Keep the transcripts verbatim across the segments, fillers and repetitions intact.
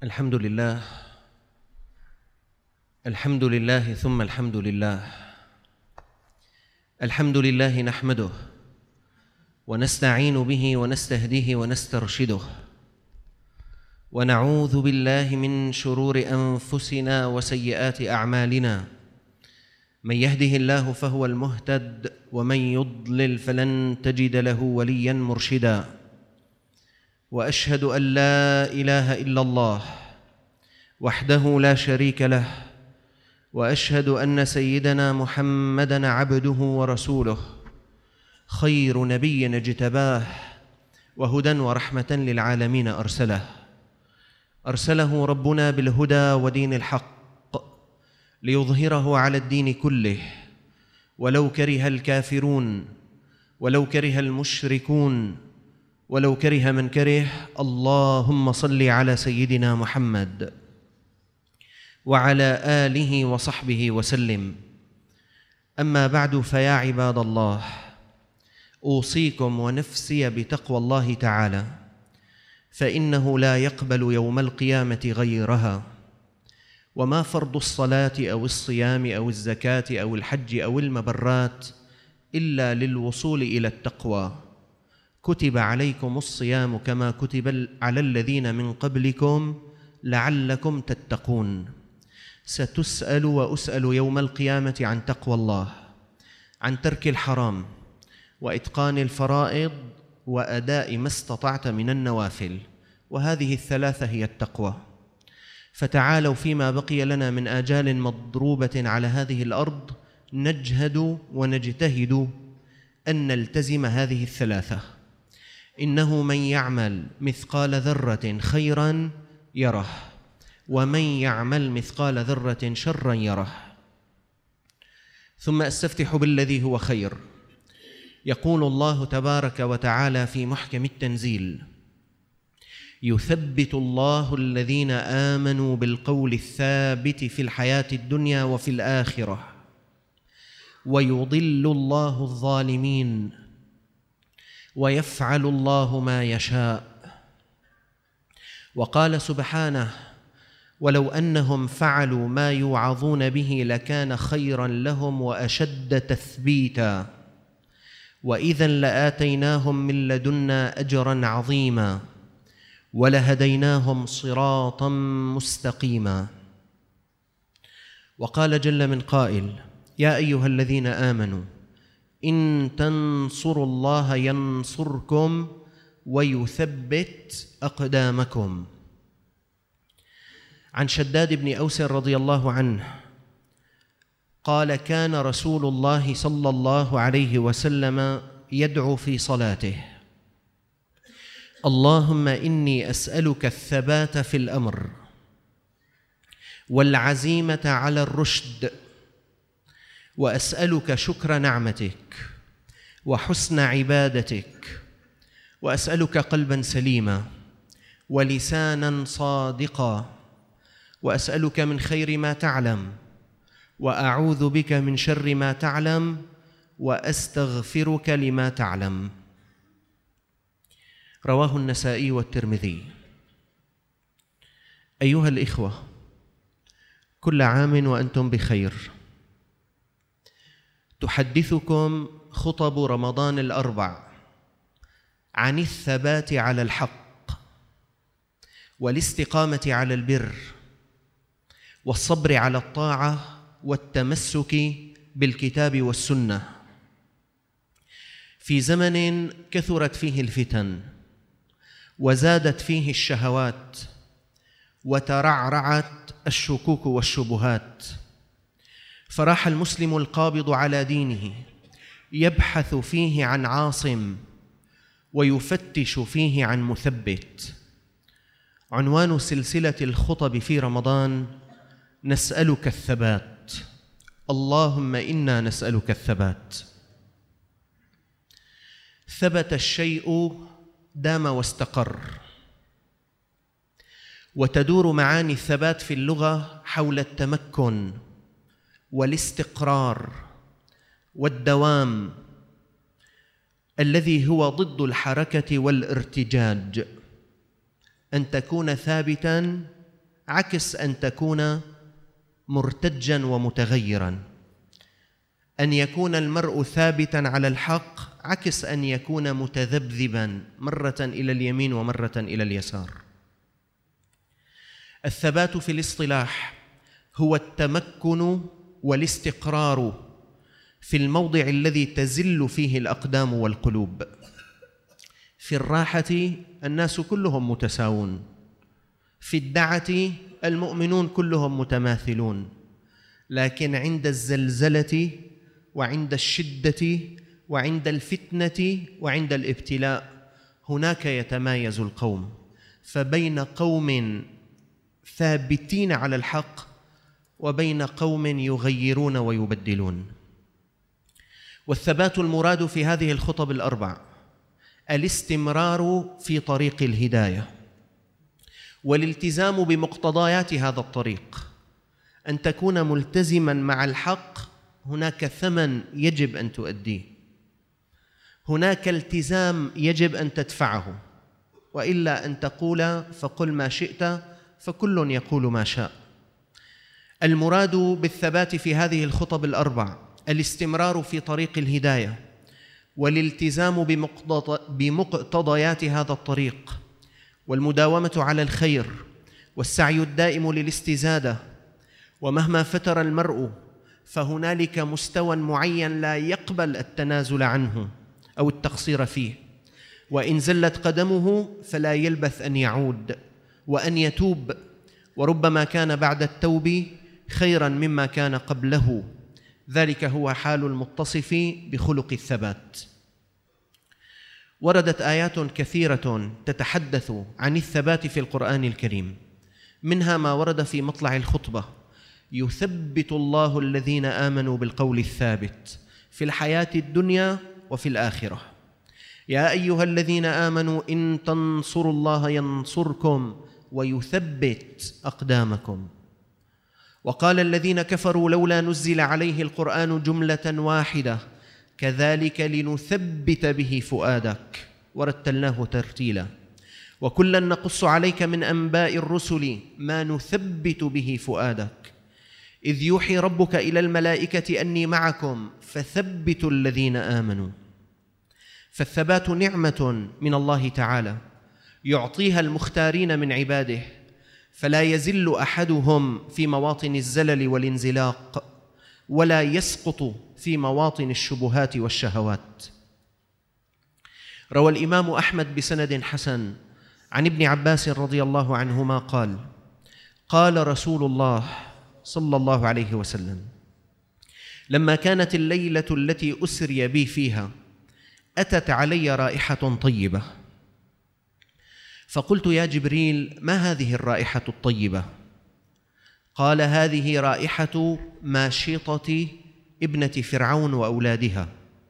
الحمد لله الحمد لله ثم الحمد لله الحمد لله نحمده ونستعين به ونستهديه ونسترشده ونعوذ بالله من شرور أنفسنا وسيئات أعمالنا. من يهده الله فهو المهتد ومن يضلل فلن تجد له وليا مرشدا. وأشهد أن لا إله إلا الله وحده لا شريك له، وأشهد أن سيدنا محمدًا عبده ورسوله، خير نبي اجتباه وهدى ورحمة للعالمين أرسله أرسله ربنا بالهدى ودين الحق ليظهره على الدين كله ولو كره الكافرون ولو كره المشركون ولو كره من كره. اللهم صل على سيدنا محمد وعلى آله وصحبه وسلم. أما بعد، فيا عباد الله، أوصيكم ونفسي بتقوى الله تعالى، فإنه لا يقبل يوم القيامة غيرها. وما فرض الصلاة أو الصيام أو الزكاة أو الحج أو المبرات إلا للوصول إلى التقوى. كتب عليكم الصيام كما كتب على الذين من قبلكم لعلكم تتقون. ستسأل وأسأل يوم القيامة عن تقوى الله، عن ترك الحرام وإتقان الفرائض وأداء ما استطعت من النوافل، وهذه الثلاثة هي التقوى. فتعالوا فيما بقي لنا من آجال مضروبة على هذه الأرض نجهد ونجتهد أن نلتزم هذه الثلاثة. إنه من يعمل مثقال ذرة خيراً يره، ومن يعمل مثقال ذرة شراً يره. ثم أستفتح بالذي هو خير. يقول الله تبارك وتعالى في محكم التنزيل: يثبت الله الذين آمنوا بالقول الثابت في الحياة الدنيا وفي الآخرة ويضل الله الظالمين ويفعل الله ما يشاء. وقال سبحانه: ولو أنهم فعلوا ما يوعظون به لكان خيراً لهم وأشد تثبيتاً وإذا لآتيناهم من لدنا أجراً عظيماً ولهديناهم صراطاً مستقيماً. وقال جل من قائل: يا أيها الذين آمنوا إن تنصروا الله ينصركم ويثبت أقدامكم. عن شداد بن أوس رضي الله عنه قال: كان رسول الله صلى الله عليه وسلم يدعو في صلاته: اللهم إني أسألك الثبات في الأمر والعزيمة على الرشد، وأسألك شكر نعمتك وحسن عبادتك، وأسألك قلباً سليماً ولساناً صادقاً، وأسألك من خير ما تعلم وأعوذ بك من شر ما تعلم وأستغفرك لما تعلم. رواه النسائي والترمذي. أيها الإخوة، كل عام وأنتم بخير. تحدثكم خطب رمضان الأربع عن الثبات على الحق والاستقامة على البر والصبر على الطاعة والتمسك بالكتاب والسنة، في زمن كثرت فيه الفتن وزادت فيه الشهوات وترعرعت الشكوك والشبهات. فراح المسلم القابض على دينه يبحث فيه عن عاصم ويفتش فيه عن مثبت. عنوان سلسلة الخطب في رمضان: نسألك الثبات. اللهم إنا نسألك الثبات. ثبت الشيء دام واستقر. وتدور معاني الثبات في اللغة حول التمكن والاستقرار والدوام، الذي هو ضد الحركة والارتجاج. أن تكون ثابتاً عكس أن تكون مرتجا ومتغيرا. أن يكون المرء ثابتا على الحق عكس أن يكون متذبذبا مرة إلى اليمين ومرة إلى اليسار. الثبات في الاصطلاح هو التمكن والاستقرار في الموضع الذي تزل فيه الأقدام والقلوب. في الراحة الناس كلهم متساوون، في الدعة المؤمنون كلهم متماثلون، لكن عند الزلزلة وعند الشدة وعند الفتنة وعند الابتلاء هناك يتمايز القوم. فبين قوم ثابتين على الحق وبين قوم يغيرون ويبدلون. والثبات المراد في هذه الخطب الأربع الاستمرار في طريق الهداية والالتزام بمقتضيات هذا الطريق. أن تكون ملتزما مع الحق هناك ثمن يجب أن تؤديه، هناك التزام يجب أن تدفعه، وإلا أن تقول فقل ما شئت فكل يقول ما شاء. المراد بالثبات في هذه الخطب الأربع الاستمرار في طريق الهداية والالتزام بمقتضيات هذا الطريق والمداومة على الخير والسعي الدائم للاستزادة. ومهما فتر المرء فهنالك مستوى معين لا يقبل التنازل عنه أو التقصير فيه، وإن زلت قدمه فلا يلبث أن يعود وأن يتوب، وربما كان بعد التوب خيراً مما كان قبله. ذلك هو حال المتصف بخلق الثبات. وردت آيات كثيرة تتحدث عن الثبات في القرآن الكريم، منها ما ورد في مطلع الخطبة: يثبت الله الذين آمنوا بالقول الثابت في الحياة الدنيا وفي الآخرة. يا أيها الذين آمنوا إن تنصروا الله ينصركم ويثبت أقدامكم. وقال الذين كفروا لولا نزل عليه القرآن جملة واحدة كذلك لنثبت به فؤادك ورتلناه ترتيلا وكلا نقص عليك من أنباء الرسل ما نثبت به فؤادك إذ يوحي ربك إلى الملائكة أني معكم فثبتوا الذين آمنوا. فالثبات نعمة من الله تعالى يعطيها المختارين من عباده، فلا يزل أحدهم في مواطن الزلل والانزلاق ولا يسقط في مواطن الشبهات والشهوات. روى الإمام أحمد بسند حسن عن ابن عباس رضي الله عنهما قال: قال رسول الله صلى الله عليه وسلم: لما كانت الليلة التي أسري بي فيها أتت علي رائحة طيبة، فقلت يا جبريل ما هذه الرائحة الطيبة؟ قال: هذه رائحة ماشطة ابنة فرعون وأولادها.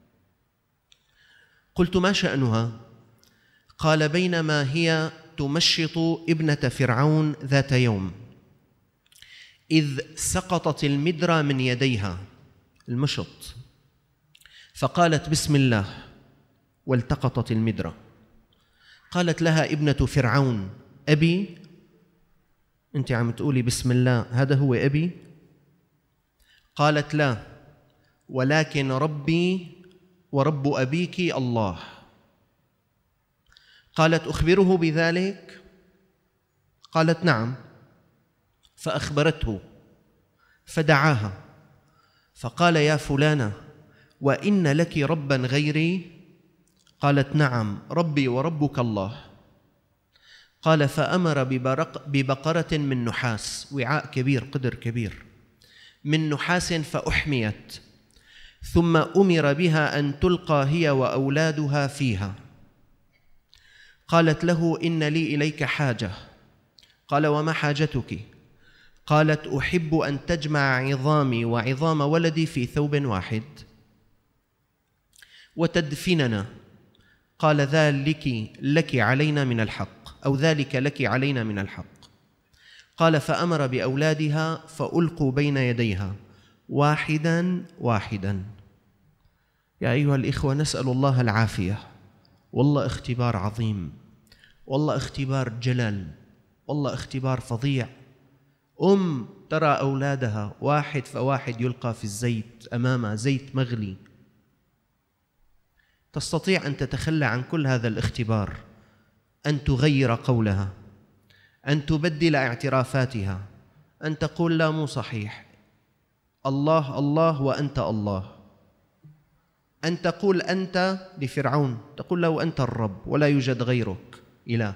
قلت: ما شأنها؟ قال: بينما هي تمشط ابنة فرعون ذات يوم إذ سقطت المدرة من يديها، المشط، فقالت بسم الله والتقطت المدرة. قالت لها ابنة فرعون: أبي؟ أنت عم تقولي بسم الله، هذا هو أبي؟ قالت: لا، ولكن ربي ورب أبيك الله. قالت: أخبره بذلك؟ قالت: نعم. فأخبرته فدعاها فقال: يا فلانة، وإن لك ربا غيري؟ قالت: نعم، ربي وربك الله. قال: فأمر ببقرة من نحاس، وعاء كبير، قدر كبير من نحاس، فأحميت، ثم أمر بها أن تلقى هي وأولادها فيها. قالت له: إن لي إليك حاجة. قال: وما حاجتك؟ قالت: أحب أن تجمع عظامي وعظام ولدي في ثوب واحد وتدفننا. قال: ذلك لك علينا من الحق، أو ذلك لك علينا من الحق. قال: فأمر بأولادها فألقوا بين يديها واحدا واحدا. يا أيها الإخوة، نسأل الله العافية. والله اختبار عظيم، والله اختبار جلل، والله اختبار فظيع. أم ترى أولادها واحد فواحد يلقى في الزيت أمامها، زيت مغلي، تستطيع أن تتخلى عن كل هذا الاختبار، أن تغير قولها، أن تبدل اعترافاتها، أن تقول لا مو صحيح، الله الله وأنت الله، أن تقول أنت لفرعون، تقول له أنت الرب ولا يوجد غيرك إله.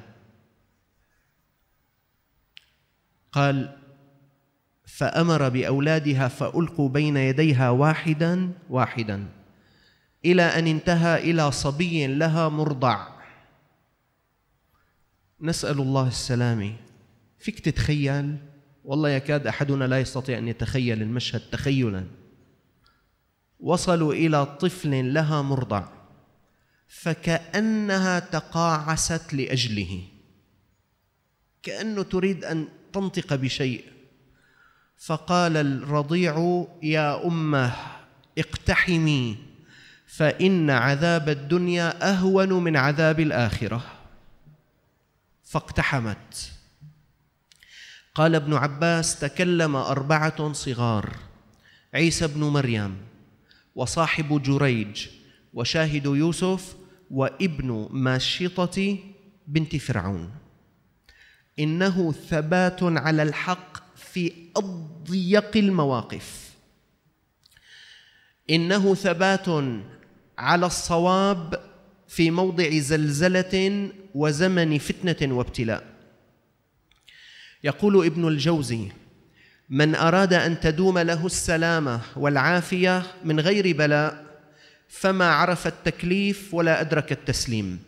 قال فأمر بأولادها فألقوا بين يديها واحدا واحدا إلى أن انتهى إلى صبي لها مرضع. نسأل الله السلامة. فيك تتخيل؟ والله يكاد أحدنا لا يستطيع أن يتخيل المشهد تخيلا. وصلوا إلى طفل لها مرضع فكأنها تقاعست لأجله، كأنه تريد أن تنطق بشيء، فقال الرضيع يا أمه اقتحمي فإن عذاب الدنيا أهون من عذاب الآخرة، فاقتحمت. قال ابن عباس تكلم أربعة صغار: عيسى بن مريم، وصاحب جريج، وشاهد يوسف، وابن ماشطة بنت فرعون. إنه ثبات على الحق في أضيق المواقف، إنه ثبات على الصواب في موضع زلزلة وزمن فتنة وابتلاء. يقول ابن الجوزي: من أراد أن تدوم له السلامة والعافية من غير بلاء فما عرف التكليف ولا أدرك التسليم.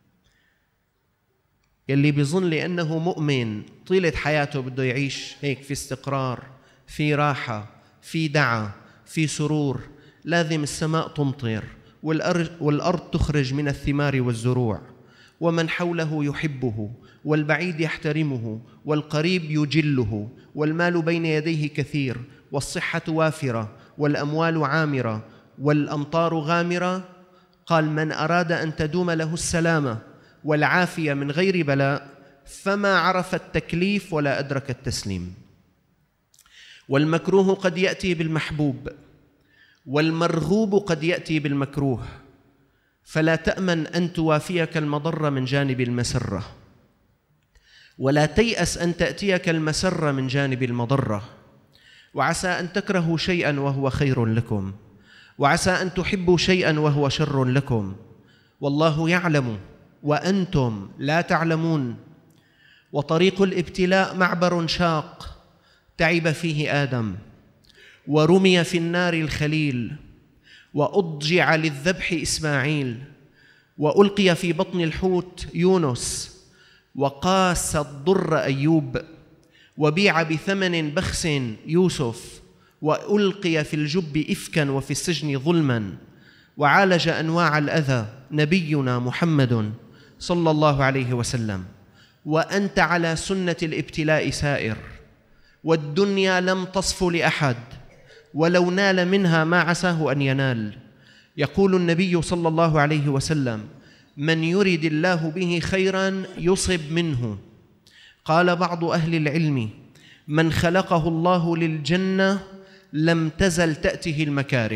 يلي بيظن لأنه مؤمن طيلة حياته بده يعيش هيك في استقرار، في راحة، في دعا، في سرور، لازم السماء تمطر والأرض تخرج من الثمار والزروع، ومن حوله يحبه، والبعيد يحترمه، والقريب يجله، والمال بين يديه كثير، والصحة وافرة، والأموال عامرة، والأمطار غامرة. قال: من أراد أن تدوم له السلامة والعافية من غير بلاء فما عرف التكليف ولا أدرك التسليم. والمكروه قد يأتي بالمحبوب، والمرغوب قد يأتي بالمكروه، فلا تأمن أن توافيك المضرة من جانب المسرة، ولا تيأس أن تأتيك المسرة من جانب المضرة. وعسى أن تكرهوا شيئا وهو خير لكم، وعسى أن تحبوا شيئا وهو شر لكم، والله يعلم وأنتم لا تعلمون. وطريق الابتلاء معبر شاق تعب فيه آدم، ورمي في النار الخليل، وأضجع للذبح إسماعيل، وألقي في بطن الحوت يونس، وقاس الضر أيوب، وبيع بثمن بخس يوسف، وألقي في الجب إفكا وفي السجن ظلما، وعالج أنواع الأذى نبينا محمد صلى الله عليه وسلم. وأنت على سنة الابتلاء سائر، والدنيا لم تصف لأحد، ولو نال منها ما عساه أن ينال. يقول النبي صلى الله عليه وسلم: من يرد الله به خيرا يصب منه. قال بعض أهل العلم: من خلقه الله للجنة لم تزل تأته المكاره.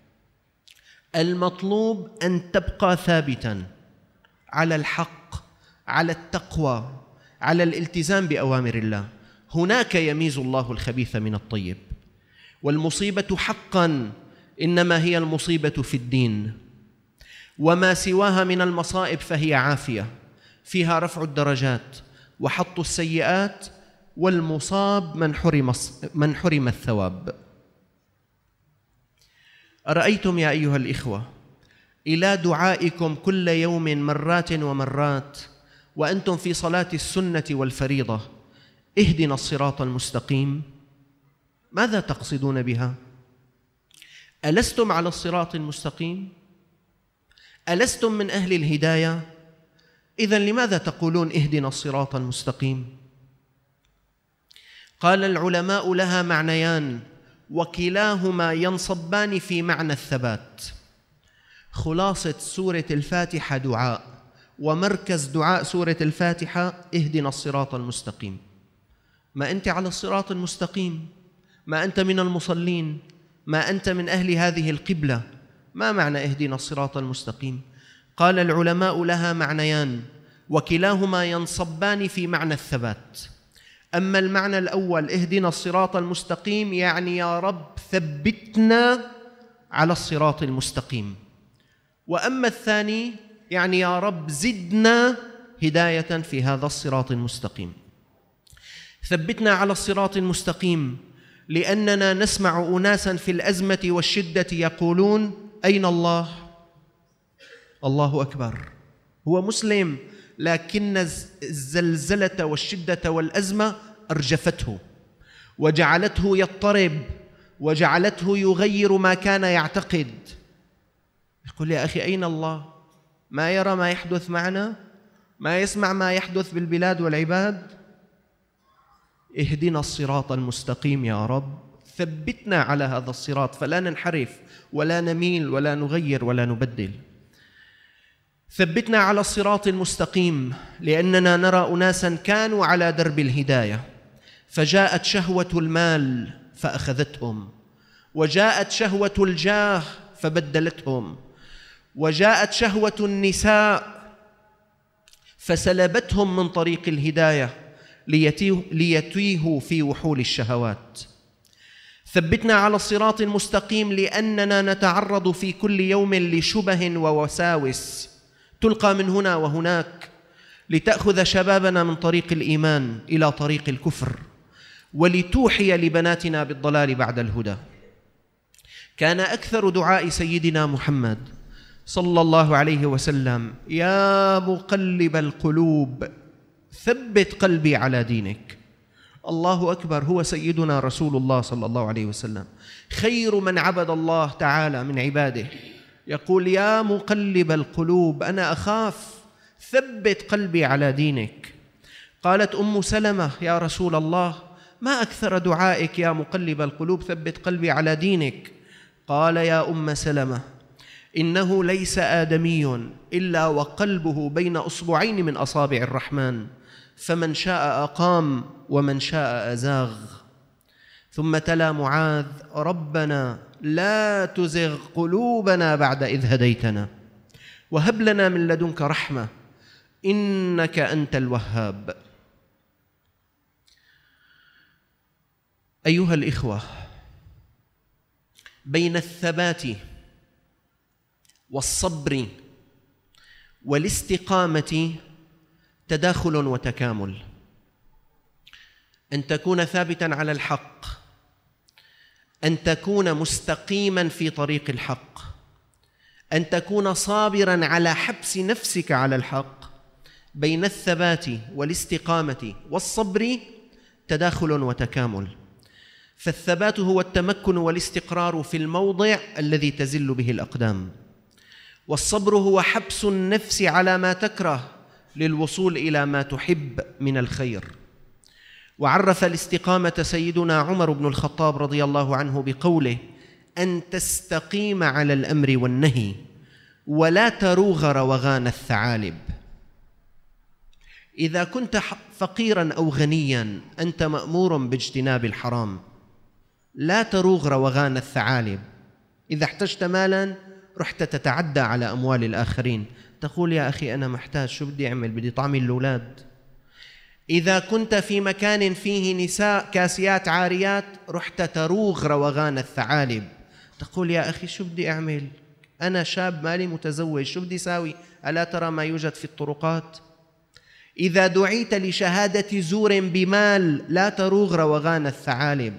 المطلوب أن تبقى ثابتاً على الحق، على التقوى، على الالتزام بأوامر الله. هناك يميز الله الخبيث من الطيب. والمصيبة حقاً إنما هي المصيبة في الدين، وما سواها من المصائب فهي عافية، فيها رفع الدرجات وحط السيئات، والمصاب من حرم من حرم الثواب. أرأيتم يا أيها الإخوة إلى دعائكم كل يوم مرات ومرات وأنتم في صلاة السنة والفريضة: اهدنا الصراط المستقيم، ماذا تقصدون بها؟ ألستم على الصراط المستقيم؟ ألستم من أهل الهداية؟ إذن لماذا تقولون اهدنا الصراط المستقيم؟ قال العلماء: لها معنيان، وكلاهما ينصبان في معنى الثبات. خلاصة سورة الفاتحة دعاء، ومركز دعاء سورة الفاتحة اهدنا الصراط المستقيم. ما أنت على الصراط المستقيم، ما أنت من المصلين، ما أنت من أهل هذه القبلة. ما معنى اهدنا الصراط المستقيم؟ قال العلماء لها معنيان، وكلاهما ينصبان في معنى الثبات. أما المعنى الأول اهدنا الصراط المستقيم يعني يا رب ثبتنا على الصراط المستقيم، وأما الثاني يعني يا رب زدنا هداية في هذا الصراط المستقيم. ثبتنا على الصراط المستقيم لأننا نسمع أناسا في الأزمة والشدة يقولون أين الله؟ الله أكبر، هو مسلم لكن الزلزلة والشدة والأزمة أرجفته وجعلته يضطرب وجعلته يغير ما كان يعتقد. يقول يا أخي أين الله؟ ما يرى ما يحدث معنا؟ ما يسمع ما يحدث بالبلاد والعباد؟ اهدنا الصراط المستقيم يا رب، ثبتنا على هذا الصراط فلا ننحرف ولا نميل ولا نغير ولا نبدل. ثبتنا على الصراط المستقيم لأننا نرى أناسا كانوا على درب الهداية فجاءت شهوة المال فأخذتهم، وجاءت شهوة الجاه فبدلتهم، وجاءت شهوة النساء فسلبتهم من طريق الهداية ليتيهوا في وحول الشهوات. ثبتنا على الصراط المستقيم لأننا نتعرض في كل يوم لشبه ووساوس تلقى من هنا وهناك لتأخذ شبابنا من طريق الإيمان إلى طريق الكفر ولتوحي لبناتنا بالضلال بعد الهدى. كان أكثر دعاء سيدنا محمد صلى الله عليه وسلم يا مقلب القلوب ثبت قلبي على دينك. الله أكبر، هو سيدنا رسول الله صلى الله عليه وسلم خير من عبد الله تعالى من عباده يقول يا مقلب القلوب أنا أخاف ثبت قلبي على دينك. قالت أم سلمة يا رسول الله ما أكثر دعائك يا مقلب القلوب ثبت قلبي على دينك؟ قال يا أم سلمة إنه ليس آدمي إلا وقلبه بين أصبعين من أصابع الرحمن فمن شاء أقام ومن شاء أزاغ. ثم تلا معاذ ربنا لا تزغ قلوبنا بعد إذ هديتنا وهب لنا من لدنك رحمة إنك أنت الوهاب. أيها الإخوة، بين الثبات والصبر والاستقامة تداخل وتكامل. أن تكون ثابتاً على الحق، أن تكون مستقيماً في طريق الحق، أن تكون صابراً على حبس نفسك على الحق. بين الثبات والاستقامة والصبر تداخل وتكامل. فالثبات هو التمكن والاستقرار في الموضع الذي تزل به الأقدام، والصبر هو حبس النفس على ما تكره للوصول إلى ما تحب من الخير. وعرف الاستقامة سيدنا عمر بن الخطاب رضي الله عنه بقوله أن تستقيم على الأمر والنهي ولا تروغ روغان الثعالب. إذا كنت فقيراً أو غنياً أنت مأمور باجتناب الحرام، لا تروغ روغان الثعالب. إذا احتجت مالاً رحت تتعدى على أموال الآخرين، تقول يا أخي أنا محتاج، شو بدي أعمل؟ بدي طعمي الأولاد. إذا كنت في مكان فيه نساء كاسيات عاريات رحت تروغ روغان الثعالب، تقول يا أخي شو بدي أعمل؟ أنا شاب مالي متزوج، شو بدي ساوي؟ ألا ترى ما يوجد في الطرقات؟ إذا دعيت لشهادة زور بمال لا تروغ روغان الثعالب.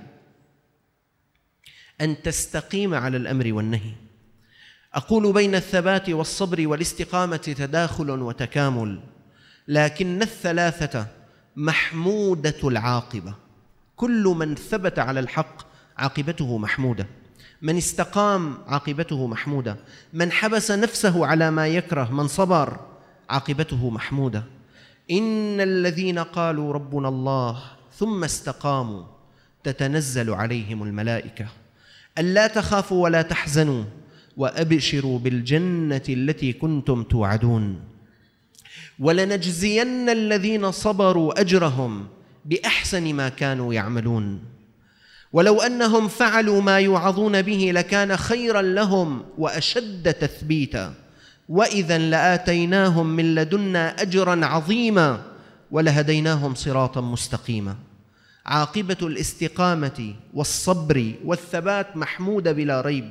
أن تستقيم على الأمر والنهي. أقول بين الثبات والصبر والاستقامة تداخل وتكامل، لكن الثلاثة محمودة العاقبة. كل من ثبت على الحق عاقبته محمودة، من استقام عاقبته محمودة، من حبس نفسه على ما يكره، من صبر عاقبته محمودة. إن الذين قالوا ربنا الله ثم استقاموا تتنزل عليهم الملائكة ألا تخافوا ولا تحزنوا وأبشروا بالجنة التي كنتم توعدون ولنجزين الذين صبروا أجرهم بأحسن ما كانوا يعملون. ولو أنهم فعلوا ما يوعظون به لكان خيرا لهم وأشد تثبيتا، وإذا لآتيناهم من لدنا أجرا عظيما ولهديناهم صراطا مستقيما. عاقبة الاستقامة والصبر والثبات محمودة بلا ريب.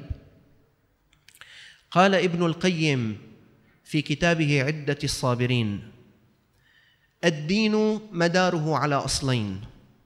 قال ابن القيم في كتابه عدة الصابرين: الدين مداره على أصلين.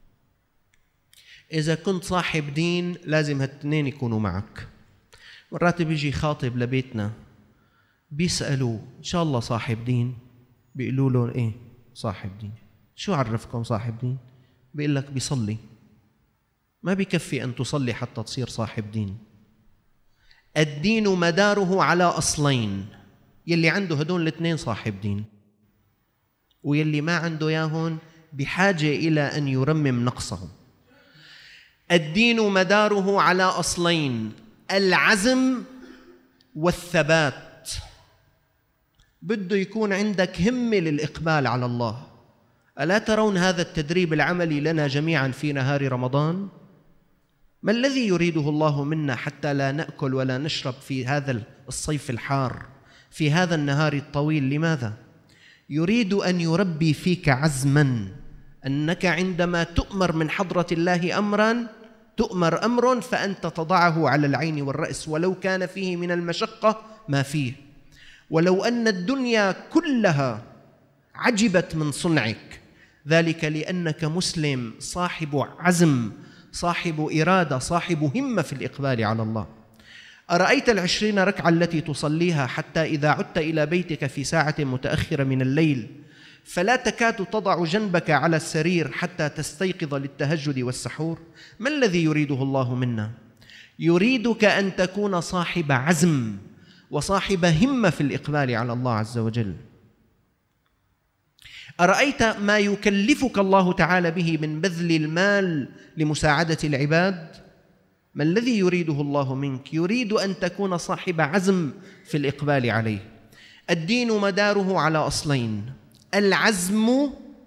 إذا كنت صاحب دين لازم هالتنين يكونوا معك. مرات بيجي خاطب لبيتنا بيسألوا إن شاء الله صاحب دين؟ بيقولوا له إيه صاحب دين؟ شو عرفكم صاحب دين؟ بيقول لك بيصلي. ما بيكفي أن تصلي حتى تصير صاحب دين. الدين مداره على أصلين، يلي عنده هدول الاثنين صاحب دين، ويلي ما عنده ياهن بحاجة إلى أن يرمم نقصه. الدين مداره على أصلين: العزم والثبات. بده يكون عندك همة للإقبال على الله. ألا ترون هذا التدريب العملي لنا جميعا في نهار رمضان؟ ما الذي يريده الله منا حتى لا نأكل ولا نشرب في هذا الصيف الحار، في هذا النهار الطويل؟ لماذا؟ يريد أن يربي فيك عزما، أنك عندما تؤمر من حضرة الله أمرا، تؤمر أمر فأنت تضعه على العين والرأس ولو كان فيه من المشقة ما فيه. ولو أن الدنيا كلها عجبت من صنعك، ذلك لأنك مسلم صاحب عزم، صاحب إرادة، صاحب همة في الإقبال على الله. أرأيت العشرين ركعة التي تصليها حتى إذا عدت إلى بيتك في ساعة متأخرة من الليل فلا تكاد تضع جنبك على السرير حتى تستيقظ للتهجد والسحور؟ ما الذي يريده الله منا؟ يريدك أن تكون صاحب عزم وصاحب همة في الإقبال على الله عز وجل. أرأيت ما يكلفك الله تعالى به من بذل المال لمساعدة العباد؟ ما الذي يريده الله منك؟ يريد أن تكون صاحب عزم في الإقبال عليه. الدين مداره على أصلين: العزم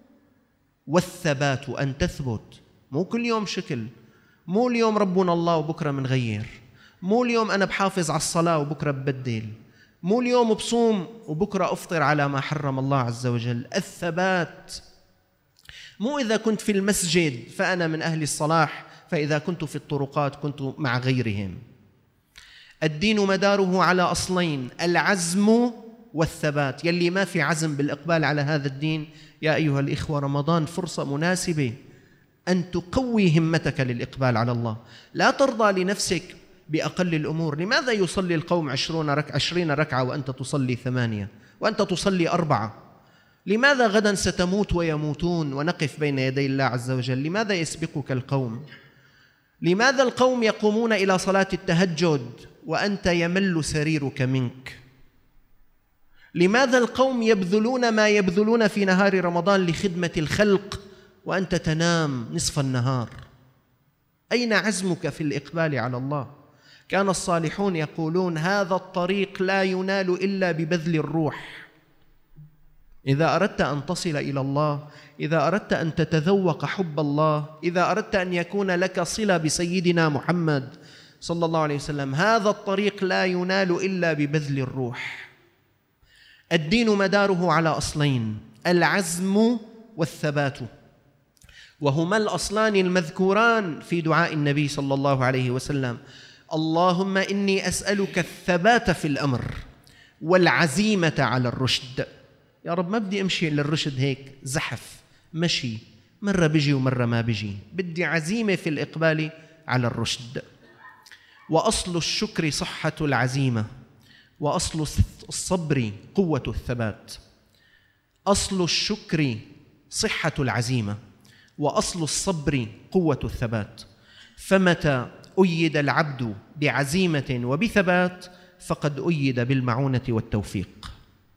والثبات، أن تثبت. مو كل يوم شكل، مو اليوم ربنا الله وبكرة منغير، مو اليوم أنا بحافظ على الصلاة وبكرة ببدل، مو اليوم بصوم وبكرة أفطر على ما حرم الله عز وجل. الثبات مو إذا كنت في المسجد فأنا من أهل الصلاح، فإذا كنت في الطرقات كنت مع غيرهم. الدين مداره على أصلين: العزم والثبات. يلي ما في عزم بالإقبال على هذا الدين، يا أيها الإخوة، رمضان فرصة مناسبة أن تقوي همتك للإقبال على الله. لا ترضى لنفسك بأقل الأمور. لماذا يصلي القوم عشرين ركعة, عشرين ركعة وأنت تصلي ثمانية وأنت تصلي أربعة؟ لماذا غدا ستموت ويموتون ونقف بين يدي الله عز وجل؟ لماذا يسبقك القوم؟ لماذا القوم يقومون إلى صلاة التهجد وأنت يمل سريرك منك؟ لماذا القوم يبذلون ما يبذلون في نهار رمضان لخدمة الخلق وأنت تنام نصف النهار؟ أين عزمك في الإقبال على الله؟ كان الصالحون يقولون: هذا الطريق لا ينال إلا ببذل الروح. إذا أردت أن تصل إلى الله، إذا أردت أن تتذوق حب الله، إذا أردت أن يكون لك صلة بسيدنا محمد صلى الله عليه وسلم، هذا الطريق لا ينال إلا ببذل الروح. الدين مداره على أصلين: العزم والثبات، وهما الأصلان المذكوران في دعاء النبي صلى الله عليه وسلم: اللهم إني أسألك الثبات في الأمر والعزيمة على الرشد. يا رب ما بدي أمشي للرشد هيك زحف مشي، مرة بيجي ومرة ما بيجي، بدي عزيمة في الإقبال على الرشد. وأصل الشكر صحة العزيمة، وأصل الصبر قوة الثبات. أصل الشكر صحة العزيمة، وأصل الصبر قوة الثبات. فمتى أيد العبد بعزيمة وبثبات فقد أيد بالمعونة والتوفيق.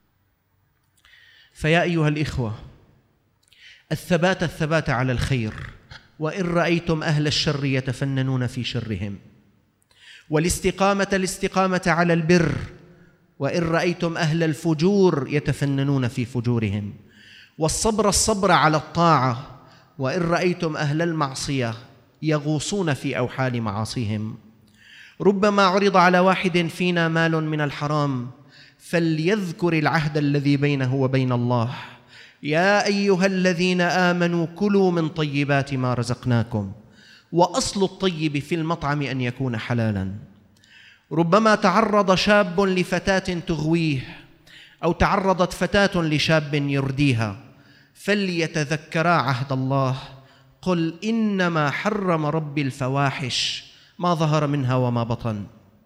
فيا أيها الإخوة، الثبات الثبات على الخير، وإن رأيتم أهل الشر يتفننون في شرهم، والاستقامة الاستقامة على البر، وإن رأيتم أهل الفجور يتفننون في فجورهم، والصبر الصبر على الطاعة، وإن رأيتم أهل المعصية يغوصون في أوحال معاصيهم. ربما عرض على واحد فينا مال من الحرام فليذكر العهد الذي بينه وبين الله: يا أيها الذين آمنوا كلوا من طيبات ما رزقناكم، وأصل الطيب في المطعم أن يكون حلالا. ربما تعرض شاب لفتاة تغويه، أو تعرضت فتاة لشاب يرديها، فليتذكرا عهد الله: قل إنما حرم ربي الفواحش ما ظهر منها وما بطن.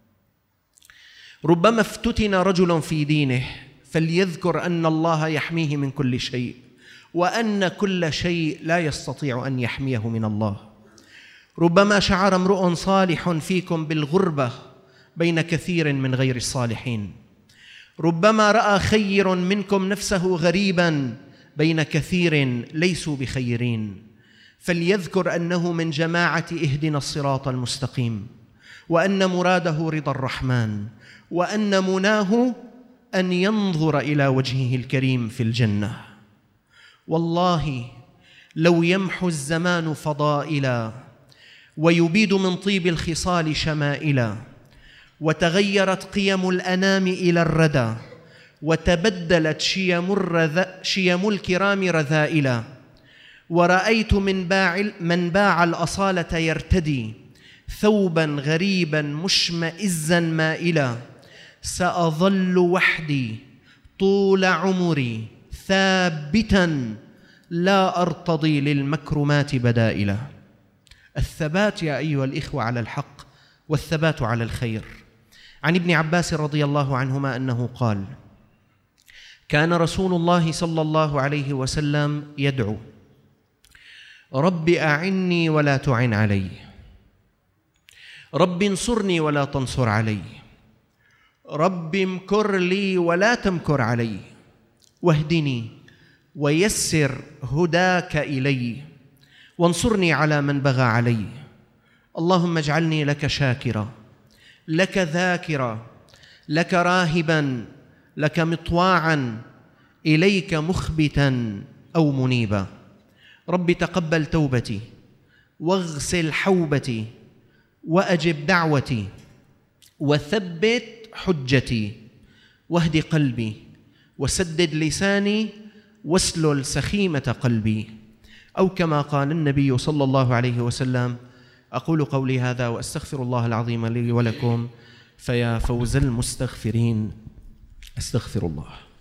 ربما افتتن رجل في دينه فليذكر أن الله يحميه من كل شيء، وأن كل شيء لا يستطيع أن يحميه من الله. ربما شعر امرؤ صالح فيكم بالغربة بين كثير من غير الصالحين. ربما رأى خير منكم نفسه غريبا بين كثير ليسوا بخيرين، فليذكر أنه من جماعة اهدنا الصراط المستقيم، وأن مراده رضا الرحمن، وأن مناه أن ينظر إلى وجهه الكريم في الجنة. والله لو يمحو الزمان فضائلا، ويبيد من طيب الخصال شمائلا، وتغيرت قيم الأنام إلى الردى، وتبدلت شيم, الرذ... شيم الكرام رذائلا، ورأيت من باع, من باع الأصالة يرتدي ثوبا غريبا مشمئزا مائلا، سأظل وحدي طول عمري ثابتا لا أرتضي للمكرمات بدائلا. الثبات يا أيها الإخوة على الحق، والثبات على الخير. عن ابن عباس رضي الله عنهما أنه قال: كان رسول الله صلى الله عليه وسلم يدعو: رب أعني ولا تعن علي، رب انصرني ولا تنصر علي، رب امكر لي ولا تمكر علي، واهدني ويسر هداك إلي، وانصرني على من بغى علي. اللهم اجعلني لك شاكرا، لك ذاكرا، لك راهبا، لك مطواعا، إليك مخبتا أو منيبا. رب تقبل توبتي، واغسل حوبتي، وأجب دعوتي، وثبت حجتي، واهد قلبي، وسدد لساني، واسلل سخيمة قلبي. أو كما قال النبي صلى الله عليه وسلم. أقول قولي هذا وأستغفر الله العظيم لي ولكم، فيا فوز المستغفرين. أستغفر الله.